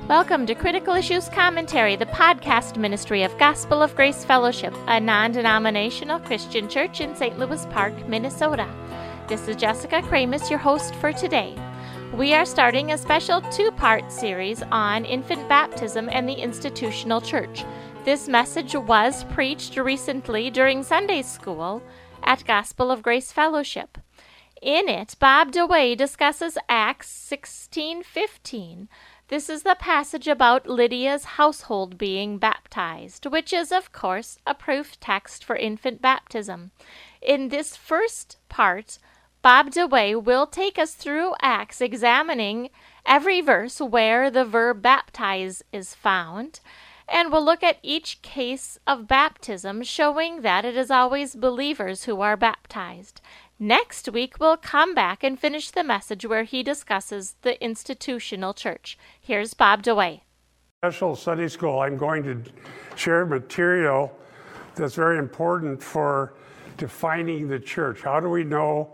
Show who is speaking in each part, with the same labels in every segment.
Speaker 1: Welcome to Critical Issues Commentary, the podcast ministry of Gospel of Grace Fellowship, a non-denominational Christian church in St. Louis Park, Minnesota. This is Jessica Kramus, your host for today. We are starting a special two-part series on infant baptism and the institutional church. This message was preached recently during Sunday school at Gospel of Grace Fellowship. In it, Bob DeWay discusses Acts 16:15. This is the passage about Lydia's household being baptized, which is, of course, a proof text for infant baptism. In this first part, Bob DeWay will take us through Acts, examining every verse where the verb baptize is found, and we'll look at each case of baptism, showing that it is always believers who are baptized. Next week, we'll come back and finish the message where he discusses the institutional church. Here's Bob DeWay.
Speaker 2: Special Sunday school, I'm going to share material that's very important for defining the church. How do we know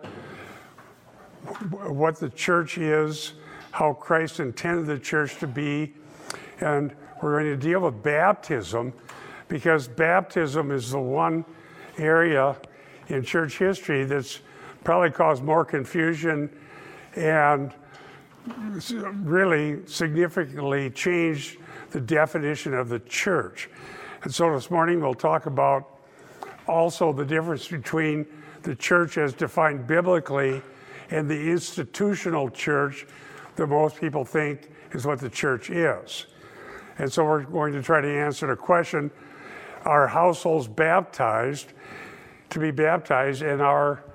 Speaker 2: what the church is, how Christ intended the church to be? And we're going to deal with baptism, because baptism is the one area in church history that's probably caused more confusion and really significantly changed the definition of the church. And so this morning we'll talk about also the difference between the church as defined biblically and the institutional church that most people think is what the church is. And so we're going to try to answer the question, are households baptized to be baptized, and are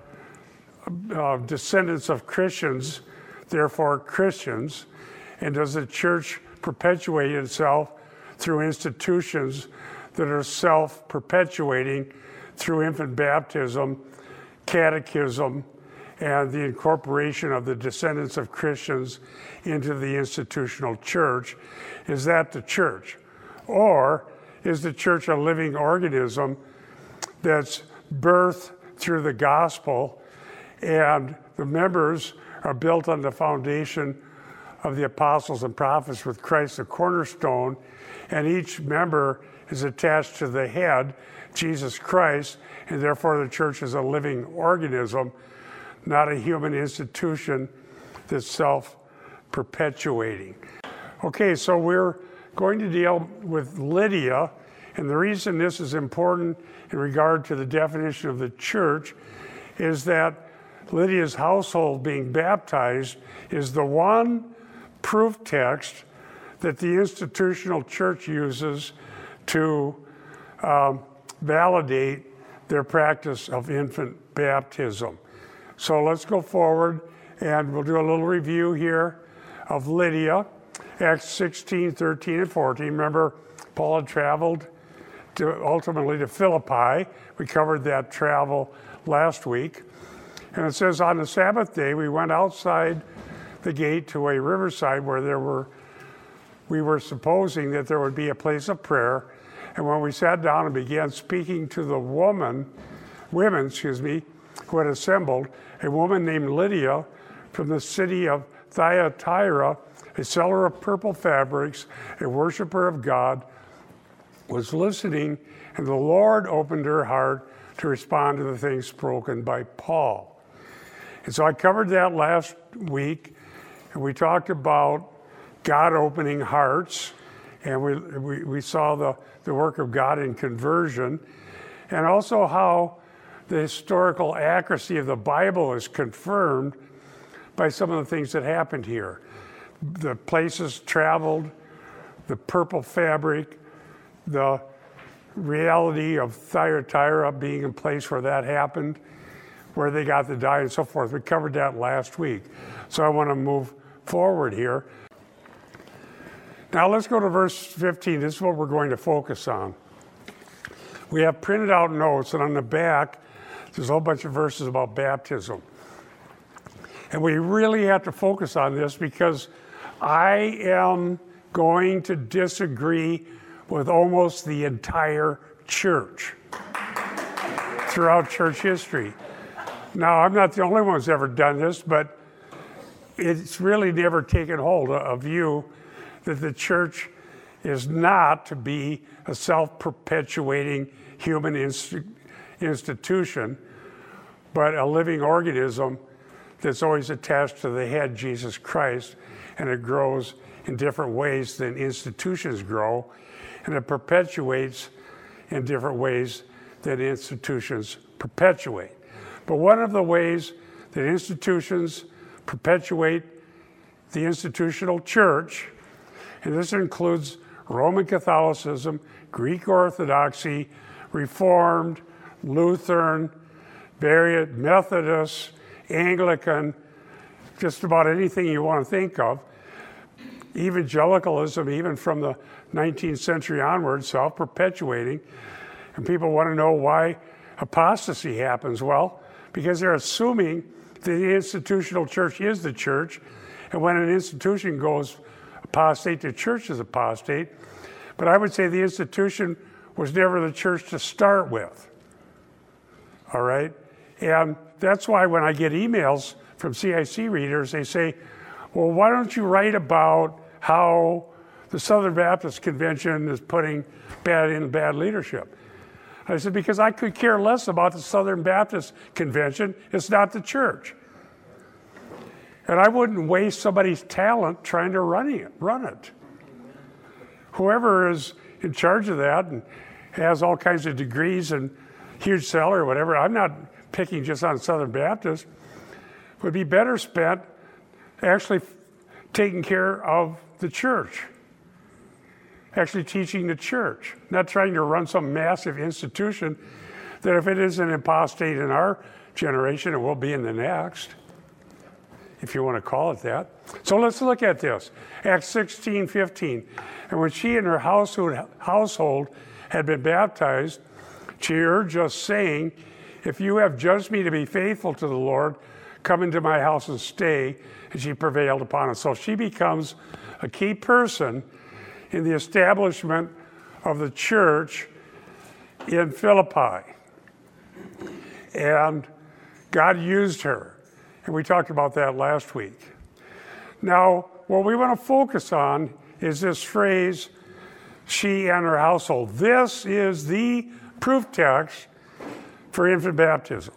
Speaker 2: descendants of Christians therefore Christians? And does the church perpetuate itself through institutions that are self-perpetuating through infant baptism, catechism, and the incorporation of the descendants of Christians into the institutional church? Is that the church? Or is the church a living organism that's birthed through the gospel, and the members are built on the foundation of the apostles and prophets with Christ the cornerstone, and each member is attached to the head, Jesus Christ, and therefore the church is a living organism, not a human institution that's self-perpetuating. Okay, so we're going to deal with Lydia, and the reason this is important in regard to the definition of the church is that Lydia's household being baptized is the one proof text that the institutional church uses to validate their practice of infant baptism. So let's go forward, and we'll do a little review here of Lydia, Acts 16, 13, and 14. Remember, Paul had traveled ultimately to Philippi. We covered that travel last week. And it says, on the Sabbath day, we went outside the gate to a riverside where we were supposing that there would be a place of prayer. And when we sat down and began speaking to the women, who had assembled, a woman named Lydia from the city of Thyatira, a seller of purple fabrics, a worshiper of God, was listening, and the Lord opened her heart to respond to the things spoken by Paul. And so I covered that last week, and we talked about God opening hearts, and we saw the work of God in conversion, and also how the historical accuracy of the Bible is confirmed by some of the things that happened here. The places traveled, the purple fabric, the reality of Thyatira being a place where that happened, where they got the dye and so forth. We covered that last week. So I want to move forward here. Now let's go to verse 15. This is what we're going to focus on. We have printed out notes, and on the back, there's a whole bunch of verses about baptism. And we really have to focus on this because I am going to disagree with almost the entire church throughout church history. Now, I'm not the only one who's ever done this, but it's really never taken hold of you that the church is not to be a self-perpetuating human institution, but a living organism that's always attached to the head, Jesus Christ, and it grows in different ways than institutions grow, and it perpetuates in different ways that institutions perpetuate. But one of the ways that institutions perpetuate the institutional church, and this includes Roman Catholicism, Greek Orthodoxy, Reformed, Lutheran, Methodist, Anglican, just about anything you want to think of. Evangelicalism, even from the 19th century onward, self-perpetuating. And people want to know why apostasy happens. Well, because they're assuming that the institutional church is the church, and when an institution goes apostate, the church is apostate. But I would say the institution was never the church to start with. All right? And that's why when I get emails from CIC readers, they say, well, why don't you write about how the Southern Baptist Convention is putting bad leadership? I said, because I could care less about the Southern Baptist Convention. It's not the church. And I wouldn't waste somebody's talent trying to run it. Whoever is in charge of that and has all kinds of degrees and huge salary or whatever, I'm not picking just on Southern Baptist, would be better spent actually taking care of the church, actually teaching the church, not trying to run some massive institution that if it isn't apostate in our generation, it will be in the next, if you want to call it that. So let's look at this. Acts 16:15. And when she and her household had been baptized, she urged us, saying, if you have judged me to be faithful to the Lord, come into my house and stay. And she prevailed upon us. So she becomes a key person in the establishment of the church in Philippi. And God used her. And we talked about that last week. Now, what we want to focus on is this phrase, she and her household. This is the proof text for infant baptism.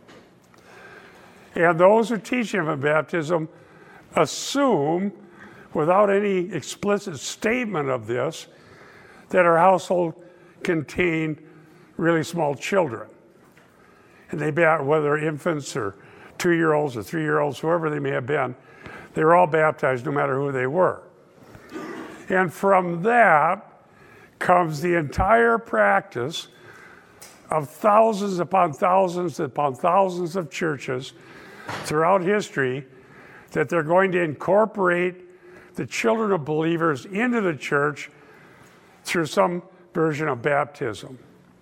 Speaker 2: And those who teach infant baptism assume, without any explicit statement of this, that our household contained really small children. And they, whether infants or 2-year-olds or 3-year-olds, whoever they may have been, they were all baptized no matter who they were. And from that comes the entire practice of thousands upon thousands of churches throughout history that they're going to incorporate the children of believers into the church through some version of baptism.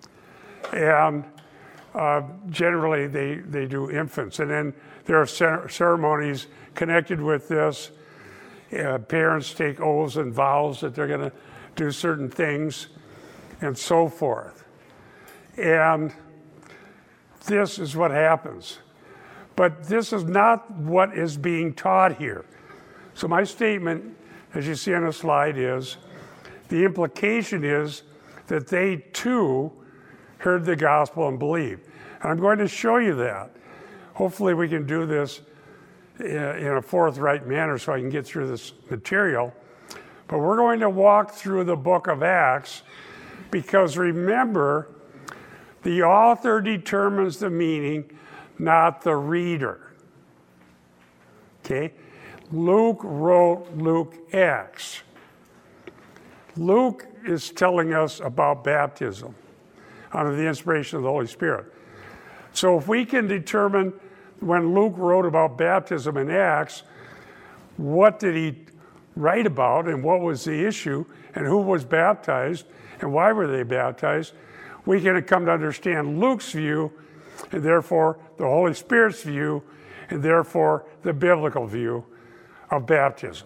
Speaker 2: And generally they do infants. And then there are ceremonies connected with this. Parents take oaths and vows that they're going to do certain things and so forth. And this is what happens. But this is not what is being taught here. So my statement, as you see on the slide, is the implication is that they too heard the gospel and believed. And I'm going to show you that. Hopefully we can do this in a forthright manner so I can get through this material. But we're going to walk through the book of Acts because remember, the author determines the meaning, not the reader. Okay? Luke wrote Luke Acts. Luke is telling us about baptism under the inspiration of the Holy Spirit. So if we can determine when Luke wrote about baptism in Acts, what did he write about and what was the issue and who was baptized and why were they baptized, we can come to understand Luke's view and therefore the Holy Spirit's view and therefore the biblical view of baptism.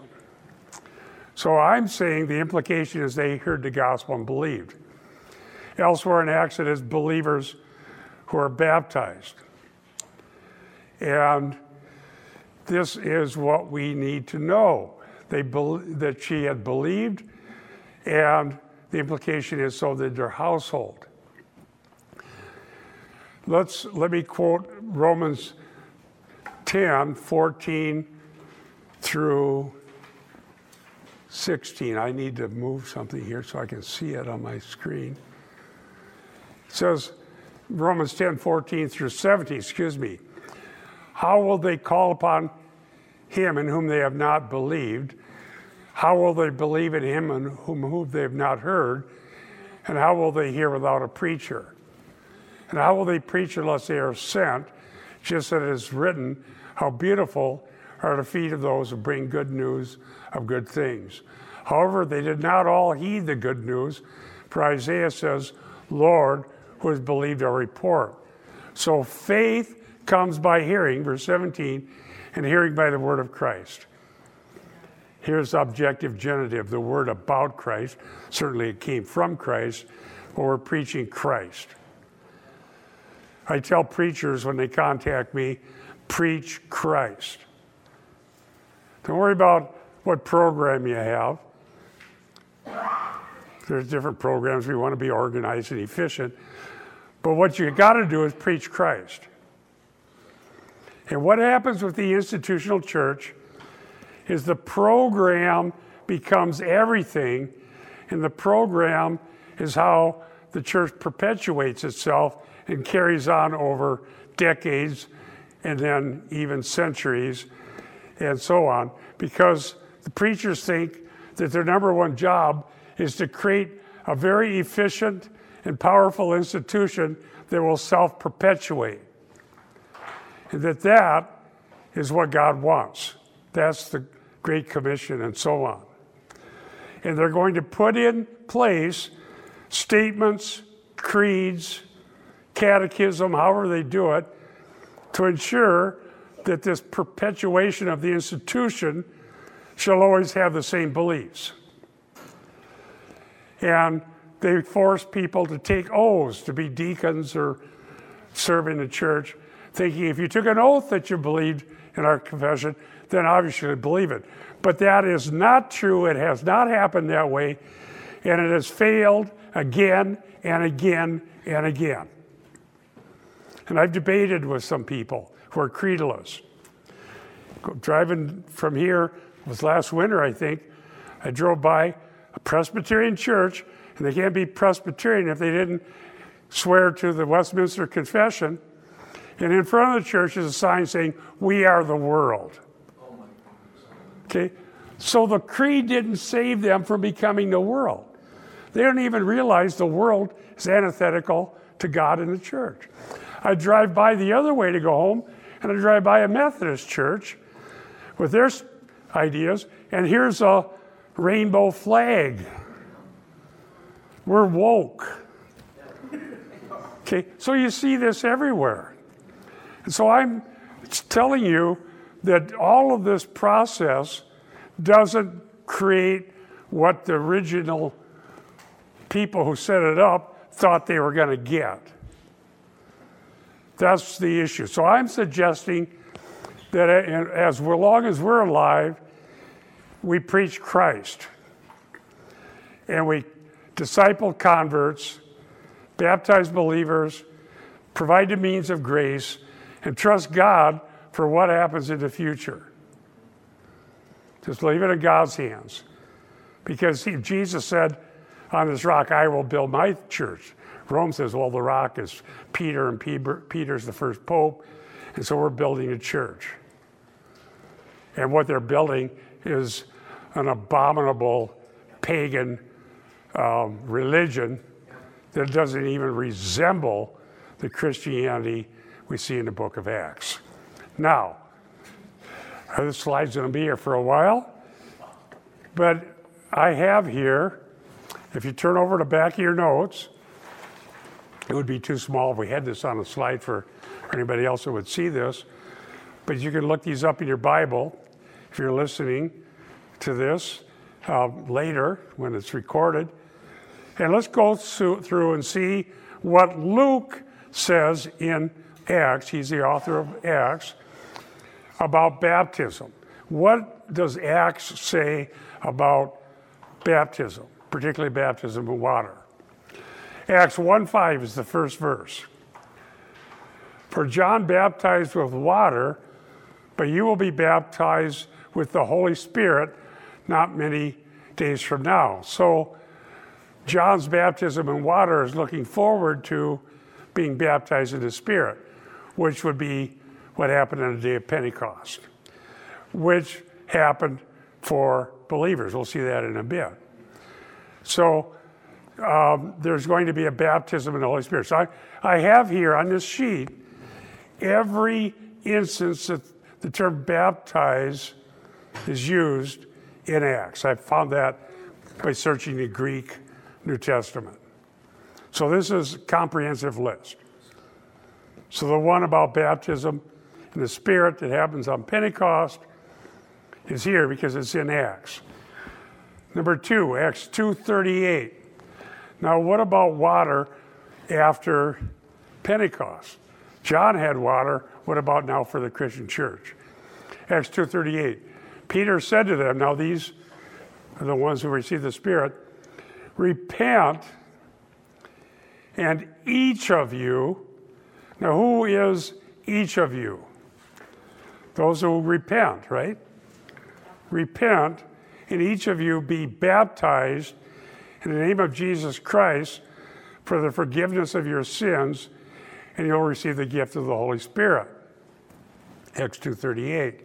Speaker 2: So I'm saying the implication is they heard the gospel and believed. Elsewhere in Acts it is believers who are baptized. And this is what we need to know, that she had believed, and the implication is so that their household. Let me quote Romans 10:14 through 16. I need to move something here so I can see it on my screen. It says, Romans 10:14 through 17, how will they call upon him in whom they have not believed? How will they believe in him in whom they have not heard? And how will they hear without a preacher? And how will they preach unless they are sent? Just as it is written, how beautiful are the feet of those who bring good news of good things. However, they did not all heed the good news, for Isaiah says, Lord, who has believed our report? So faith comes by hearing, verse 17, and hearing by the word of Christ. Here's the objective genitive, the word about Christ. Certainly it came from Christ, but we're preaching Christ. I tell preachers when they contact me, preach Christ. Don't worry about what program you have. There's different programs. We want to be organized and efficient. But what you got to do is preach Christ. And what happens with the institutional church is the program becomes everything, and the program is how the church perpetuates itself and carries on over decades and then even centuries and so on, because the preachers think that their number one job is to create a very efficient and powerful institution that will self-perpetuate. And that is what God wants. That's the Great Commission and so on. And they're going to put in place statements, creeds, catechism, however they do it, to ensure that this perpetuation of the institution shall always have the same beliefs. And they force people to take oaths to be deacons or serve in the church, thinking if you took an oath that you believed in our confession, then obviously you believe it. But that is not true. It has not happened that way. And it has failed again and again and again. And I've debated with some people who are creedalists. Driving from here, it was last winter, I think, I drove by a Presbyterian church, and they can't be Presbyterian if they didn't swear to the Westminster Confession. And in front of the church is a sign saying, "We are the world." Okay? So the creed didn't save them from becoming the world. They don't even realize the world is antithetical to God and the church. I drive by the other way to go home, and I drive by a Methodist church with their ideas, and here's a rainbow flag. We're woke. Okay, so you see this everywhere. And so I'm telling you that all of this process doesn't create what the original people who set it up thought they were going to get. That's the issue. So I'm suggesting that as long as we're alive, we preach Christ. And we disciple converts, baptize believers, provide the means of grace, and trust God for what happens in the future. Just leave it in God's hands. Because Jesus said, on this rock I will build my church. Rome says, well, the rock is Peter, and Peter's the first pope, and so we're building a church. And what they're building is an abominable pagan religion that doesn't even resemble the Christianity we see in the book of Acts. Now, this slide's going to be here for a while, but I have here, if you turn over the back of your notes, it would be too small if we had this on a slide for anybody else that would see this, but you can look these up in your Bible if you're listening to this later when it's recorded. And let's go through and see what Luke says in Acts. He's the author of Acts about baptism. What does Acts say about baptism, particularly baptism in water? Acts 1:5 is the first verse. For John baptized with water, but you will be baptized with the Holy Spirit not many days from now. So John's baptism in water is looking forward to being baptized in the Spirit, which would be what happened on the day of Pentecost, which happened for believers. We'll see that in a bit. So there's going to be a baptism in the Holy Spirit. So I have here on this sheet every instance that the term baptize is used in Acts. I found that by searching the Greek New Testament. So this is a comprehensive list. So the one about baptism in the Spirit that happens on Pentecost is here because it's in Acts. Number 2, Acts 2:38. Now what about water after Pentecost? John had water. What about now for the Christian church? Acts 2:38. Peter said to them, now these are the ones who received the Spirit, repent, and each of you. Now who is each of you? Those who repent, right? Repent, and each of you be baptized in the name of Jesus Christ for the forgiveness of your sins, and you'll receive the gift of the Holy Spirit. Acts 2:38.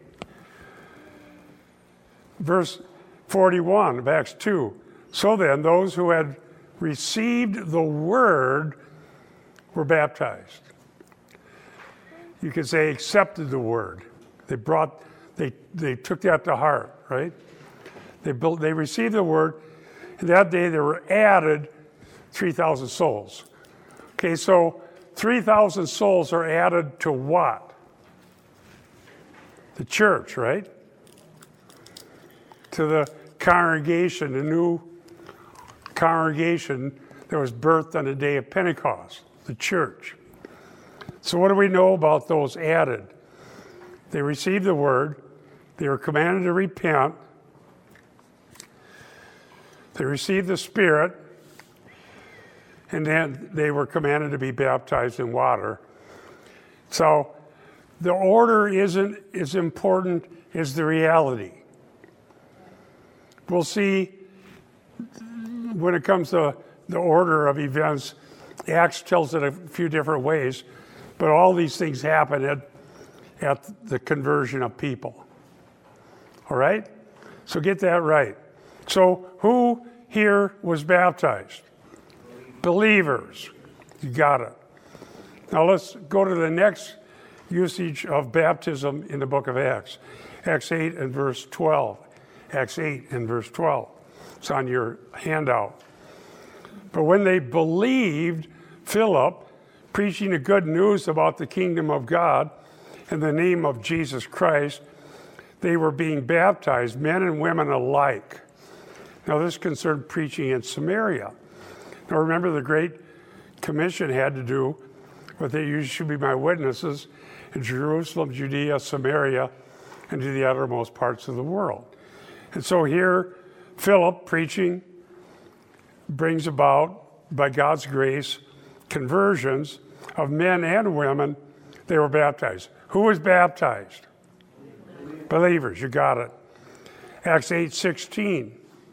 Speaker 2: Verse 41 of Acts 2. So then, those who had received the word were baptized. You could say accepted the word. They took that to heart, right? They received the word, and that day there were added 3,000 souls. Okay, so 3,000 souls are added to what? The church, right? To the congregation, the new congregation that was birthed on the day of Pentecost, the church. So what do we know about those added? They received the word, they were commanded to repent, they received the Spirit, and then they were commanded to be baptized in water. So the order isn't as important as the reality. We'll see when it comes to the order of events, Acts tells it a few different ways, but all these things happen at the conversion of people. All right? So get that right. So who here was baptized? Believers. You got it. Now let's go to the next usage of baptism in the book of Acts. Acts 8 and verse 12. Acts 8 and verse 12. It's on your handout. But when they believed Philip, preaching the good news about the kingdom of God in the name of Jesus Christ, they were being baptized, men and women alike. Now this concerned preaching in Samaria. Now remember, the Great Commission had to do with that you should be my witnesses in Jerusalem, Judea, Samaria, and to the uttermost parts of the world. And so here, Philip preaching brings about, by God's grace, conversions of men and women. They were baptized. Who was baptized? Believers, you got it. Acts 8:16.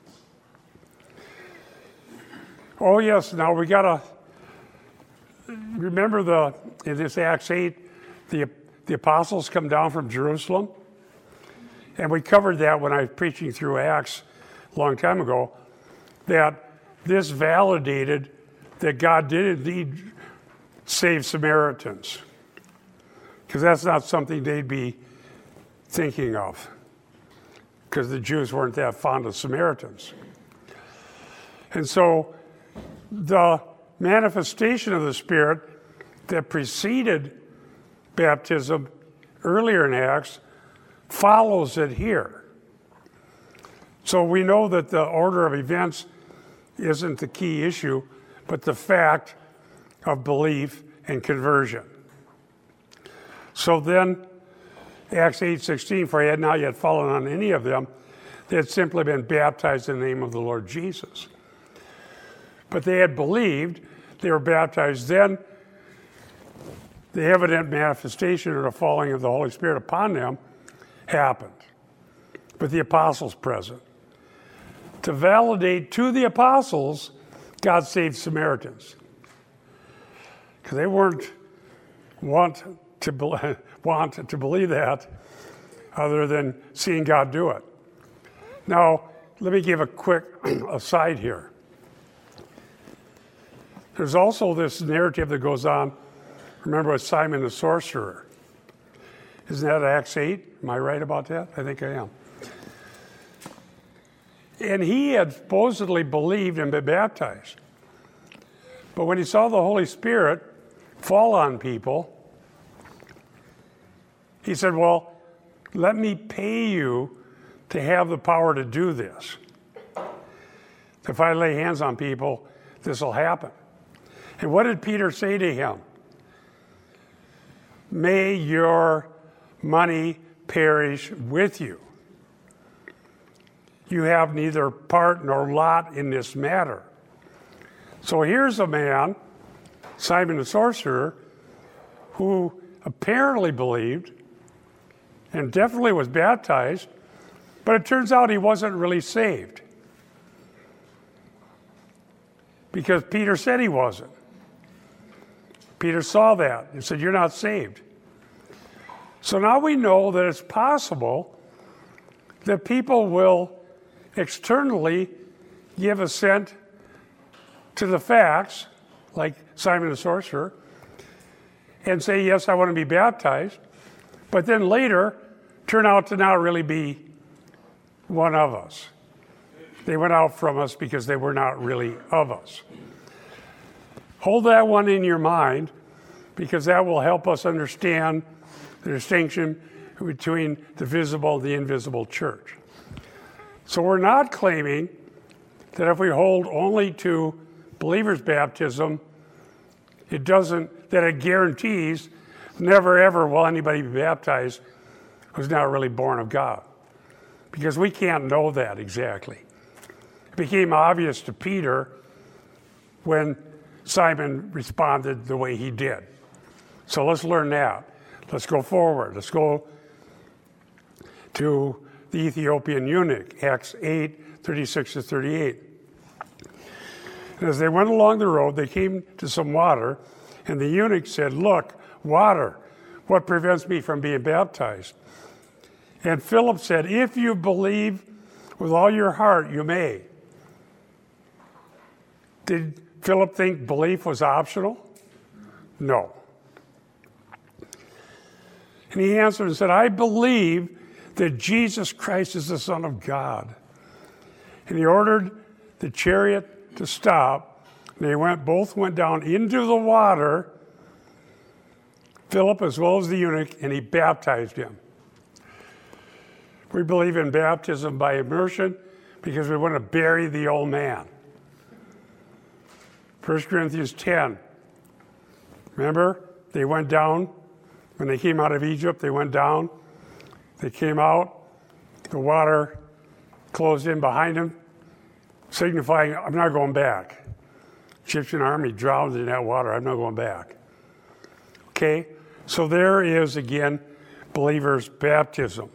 Speaker 2: Oh yes, now we got to remember in this Acts 8, the apostles come down from Jerusalem. And we covered that when I was preaching through Acts a long time ago, that this validated that God did indeed save Samaritans. Because that's not something they'd be thinking of, because the Jews weren't that fond of Samaritans. And so the manifestation of the Spirit that preceded baptism earlier in Acts follows it here. So we know that the order of events isn't the key issue, but the fact of belief and conversion. So then Acts 8:16, for he had not yet fallen on any of them. They had simply been baptized in the name of the Lord Jesus. But they had believed, they were baptized then. The evident manifestation or the falling of the Holy Spirit upon them happened. With the apostles present. To validate to the apostles, God saved Samaritans. Because they weren't want to believe that other than seeing God do it. Now, let me give a quick aside here. There's also this narrative that goes on, remember, with Simon the sorcerer. Isn't that Acts 8? Am I right about that? I think I am. And he had supposedly believed and been baptized. But when he saw the Holy Spirit fall on people, he said, well, let me pay you to have the power to do this. If I lay hands on people, this will happen. And what did Peter say to him? May your money perish with you. You have neither part nor lot in this matter. So here's a man, Simon the sorcerer, who apparently believed and definitely was baptized, but it turns out he wasn't really saved. Because Peter said he wasn't. Peter saw that and said, you're not saved. So now we know that it's possible that people will externally give assent to the facts, like Simon the sorcerer, and say, yes, I want to be baptized, but then later turn out to not really be one of us. They went out from us because they were not really of us. Hold that one in your mind, because that will help us understand the distinction between the visible and the invisible church. So we're not claiming that if we hold only to believers' baptism, that it guarantees never ever will anybody be baptized who's not really born of God. Because we can't know that exactly. It became obvious to Peter when Simon responded the way he did. So let's learn that. Let's go forward. Let's go to the Ethiopian eunuch, Acts 8:36-38. And as they went along the road, they came to some water, and the eunuch said, look, water, what prevents me from being baptized? And Philip said, if you believe with all your heart, you may. Did Philip think belief was optional? No. And he answered and said, I believe that Jesus Christ is the Son of God. And he ordered the chariot to stop. And they both went down into the water, Philip as well as the eunuch, and he baptized him. We believe in baptism by immersion because we want to bury the old man. 1 Corinthians 10. Remember, they went down. When they came out of Egypt, they went down. They came out. The water closed in behind them, signifying, I'm not going back. Egyptian army drowned in that water. I'm not going back. Okay? So there is, again, believers' baptism.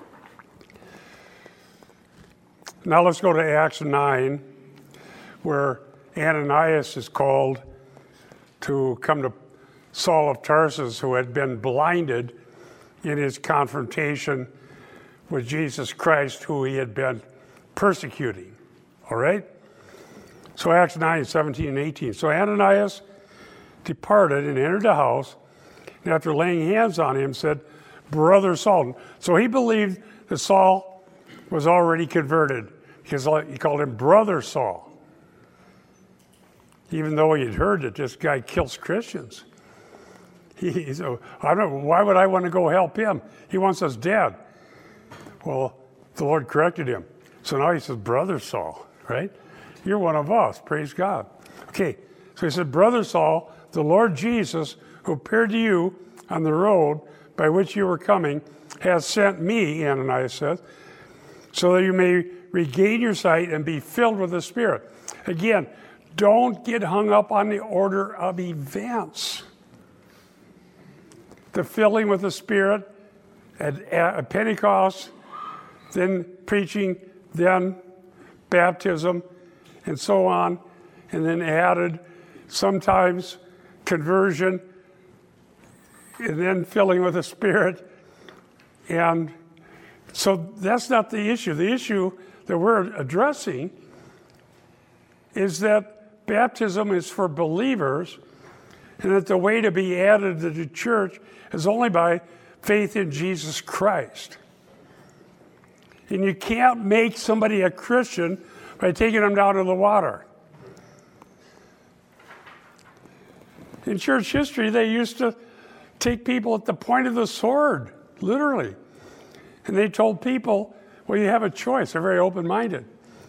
Speaker 2: Now let's go to Acts 9, where Ananias is called to come to Saul of Tarsus, who had been blinded in his confrontation with Jesus Christ, who he had been persecuting. All right? So Acts 9, 17 and 18. So Ananias departed and entered the house, and after laying hands on him, said, Brother Saul. So he believed that Saul was already converted, because he called him Brother Saul, even though he had heard that this guy kills Christians. So why would I want to go help him? He wants us dead. Well, the Lord corrected him. So now he says, Brother Saul, right? You're one of us. Praise God. Okay, so he said, Brother Saul, the Lord Jesus, who appeared to you on the road by which you were coming, has sent me, Ananias says, so that you may regain your sight and be filled with the Spirit. Again, don't get hung up on the order of events. The filling with the Spirit at Pentecost, then preaching, then baptism, and so on, and then added sometimes conversion, and then filling with the Spirit. And so that's not the issue. The issue that we're addressing is that baptism is for believers, and that the way to be added to the church is only by faith in Jesus Christ. And you can't make somebody a Christian by taking them down to the water. In church history, they used to take people at the point of the sword, literally. And they told people, well, you have a choice. They're very open-minded.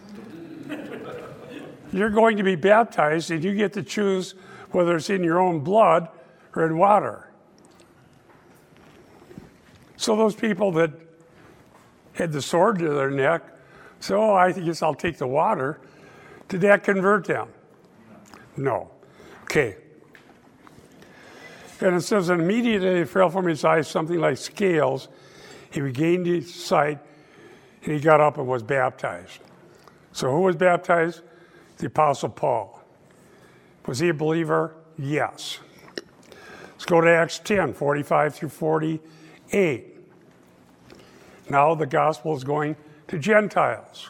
Speaker 2: You're going to be baptized, and you get to choose whether it's in your own blood or in water. So those people that had the sword to their neck said, oh, I guess I'll take the water. Did that convert them? No. Okay. And it says, and immediately there fell from his eyes something like scales. He regained his sight, and he got up and was baptized. So who was baptized? The Apostle Paul. Was he a believer? Yes. Let's go to Acts 10, 45 through 48. Now the gospel is going to Gentiles.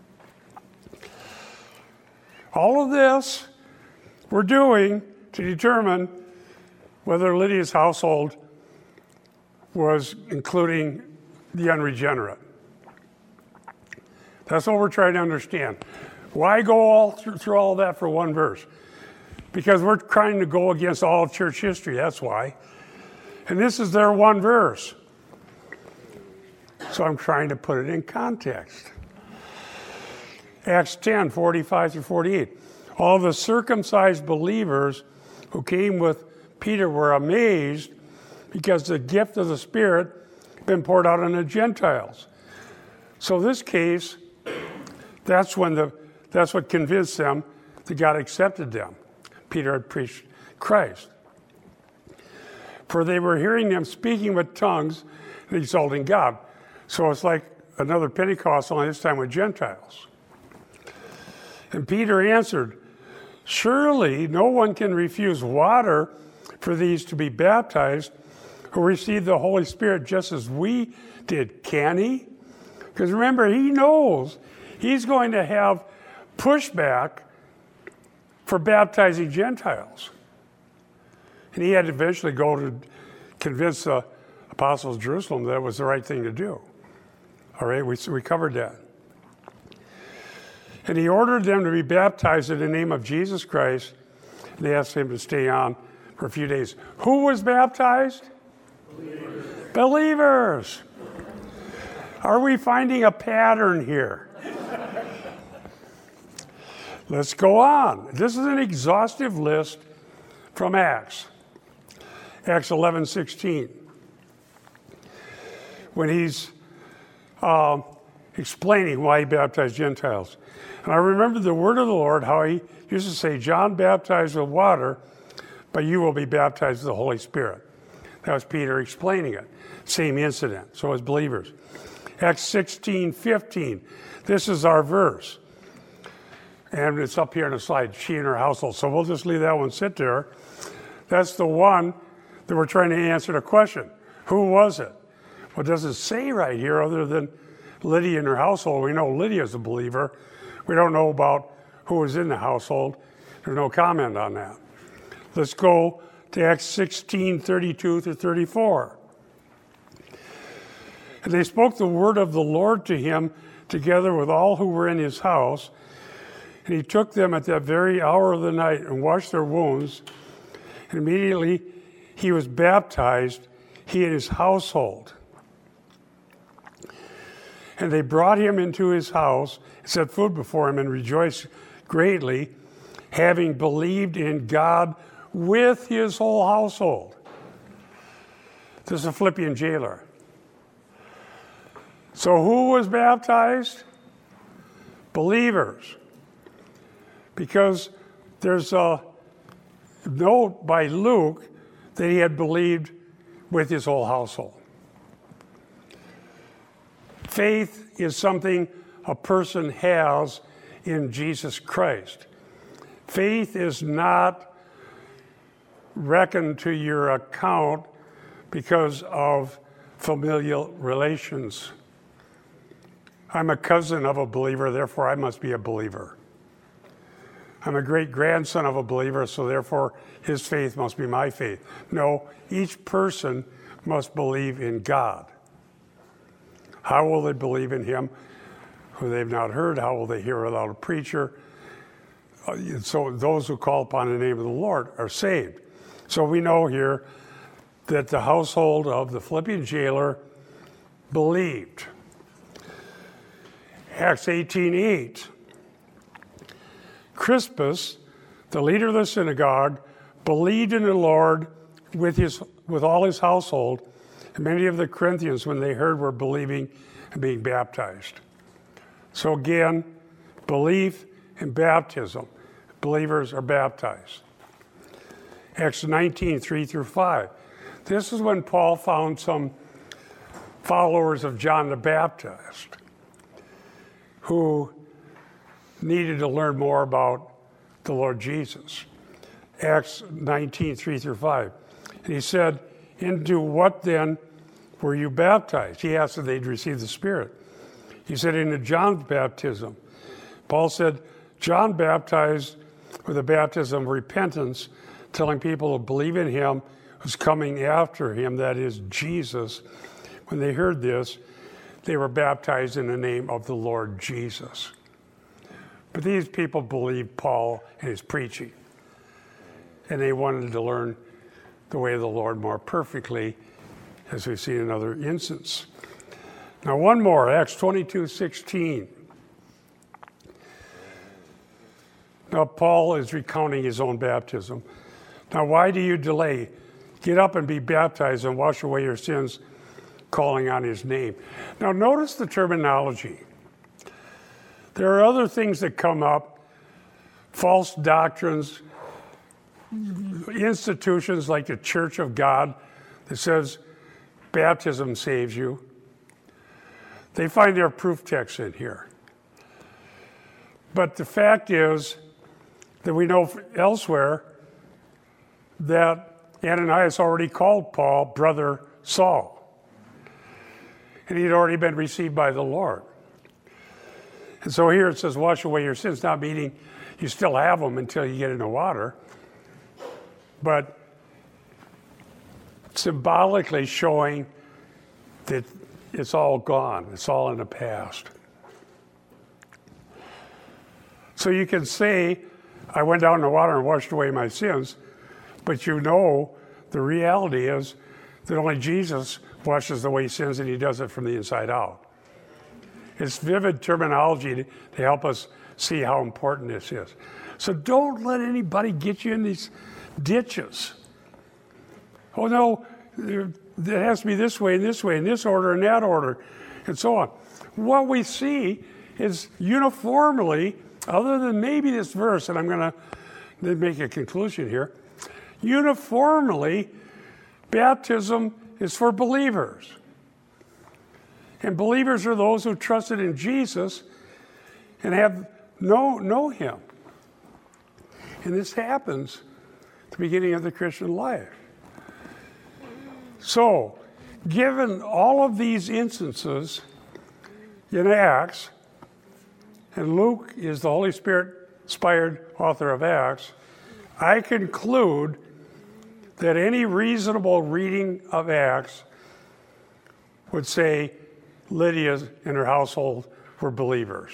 Speaker 2: All of this we're doing to determine whether Lydia's household was including the unregenerate. That's what we're trying to understand. Why go through all of that for one verse? Because we're trying to go against all of church history, that's why. And this is their one verse. So I'm trying to put it in context. Acts 10, 45 through 48. All the circumcised believers who came with Peter were amazed because the gift of the Spirit had been poured out on the Gentiles. So this case, that's what convinced them that God accepted them. Peter had preached Christ. For they were hearing them speaking with tongues and exalting God. So it's like another Pentecost, only this time with Gentiles. And Peter answered, surely no one can refuse water for these to be baptized who received the Holy Spirit just as we did, can he? Because remember, he knows he's going to have pushback for baptizing Gentiles. And he had to eventually go to convince the apostles of Jerusalem that it was the right thing to do. All right, we covered that. And he ordered them to be baptized in the name of Jesus Christ. And they asked him to stay on for a few days. Who was baptized? Believers. Are we finding a pattern here? Let's go on. This is an exhaustive list from Acts. Acts 11:16. When he's explaining why he baptized Gentiles. And I remember the word of the Lord, how he used to say, John baptized with water, but you will be baptized with the Holy Spirit. That was Peter explaining it. Same incident. So as believers. Acts 16:15. This is our verse. And it's up here on the slide, she and her household. So we'll just leave that one sit there. That's the one that we're trying to answer the question. Who was it? Well, it doesn't say right here other than Lydia and her household. We know Lydia's a believer. We don't know about who was in the household. There's no comment on that. Let's go to Acts 16:32 through 34. And they spoke the word of the Lord to him together with all who were in his house. And he took them at that very hour of the night and washed their wounds. And immediately he was baptized, he and his household. And they brought him into his house, set food before him, and rejoiced greatly, having believed in God with his whole household. This is a Philippian jailer. So who was baptized? Believers. Because there's a note by Luke that he had believed with his whole household. Faith is something a person has in Jesus Christ. Faith is not reckoned to your account because of familial relations. I'm a cousin of a believer, therefore I must be a believer. I'm a great-grandson of a believer, so therefore his faith must be my faith. No, each person must believe in God. How will they believe in him who they've not heard? How will they hear without a preacher? So those who call upon the name of the Lord are saved. So we know here that the household of the Philippian jailer believed. Acts 18:8. Crispus, the leader of the synagogue, believed in the Lord with all his household, and many of the Corinthians, when they heard, were believing and being baptized. So again, belief and baptism. Believers are baptized. Acts 19:3-5. This is when Paul found some followers of John the Baptist who needed to learn more about the Lord Jesus. Acts 19:3-5. And he said, into what then were you baptized? He asked if they'd received the Spirit. He said, into John's baptism. Paul said, John baptized with a baptism of repentance, telling people to believe in him who's coming after him, that is Jesus. When they heard this, they were baptized in the name of the Lord Jesus. But these people believed Paul and his preaching, and they wanted to learn the way of the Lord more perfectly, as we see in another instance. Now one more, Acts 22:16. Now Paul is recounting his own baptism. Now why do you delay? Get up and be baptized and wash away your sins, calling on his name. Now notice the terminology. There are other things that come up, false doctrines, institutions like the Church of God that says baptism saves you. They find their proof texts in here. But the fact is that we know elsewhere that Ananias already called Paul brother Saul. And he'd already been received by the Lord. And so here it says, wash away your sins, not meaning you still have them until you get in the water, but symbolically showing that it's all gone. It's all in the past. So you can say, I went down in the water and washed away my sins, but you know the reality is that only Jesus washes away sins, and he does it from the inside out. It's vivid terminology to help us see how important this is. So don't let anybody get you in these ditches. Oh no, it has to be this way, in this order, in that order, and so on. What we see is uniformly, other than maybe this verse, and I'm going to make a conclusion here, uniformly, baptism is for believers. And believers are those who trusted in Jesus and have know him. And this happens at the beginning of the Christian life. So, given all of these instances in Acts, and Luke is the Holy Spirit-inspired author of Acts, I conclude that any reasonable reading of Acts would say Lydia and her household were believers.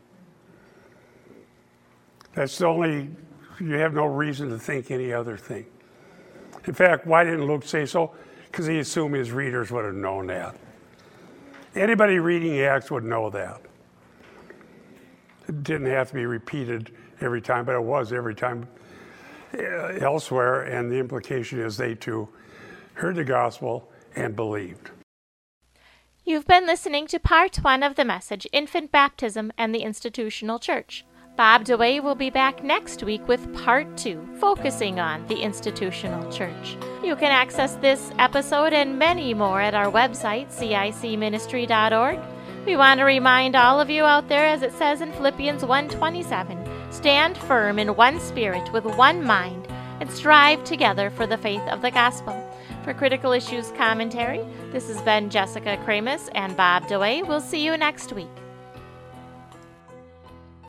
Speaker 2: That's the only, you have no reason to think any other thing. In fact, why didn't Luke say so? Because he assumed his readers would have known that. Anybody reading Acts would know that. It didn't have to be repeated every time, but it was every time elsewhere, and the implication is they too heard the gospel and believed.
Speaker 1: You've been listening to Part 1 of the message, Infant Baptism and the Institutional Church. Bob DeWay will be back next week with Part 2, focusing on the Institutional Church. You can access this episode and many more at our website, cicministry.org. We want to remind all of you out there, as it says in Philippians 1:27, stand firm in one spirit with one mind and strive together for the faith of the gospel. For Critical Issues Commentary, this has been Jessica Kramus and Bob DeWay. We'll see you next week.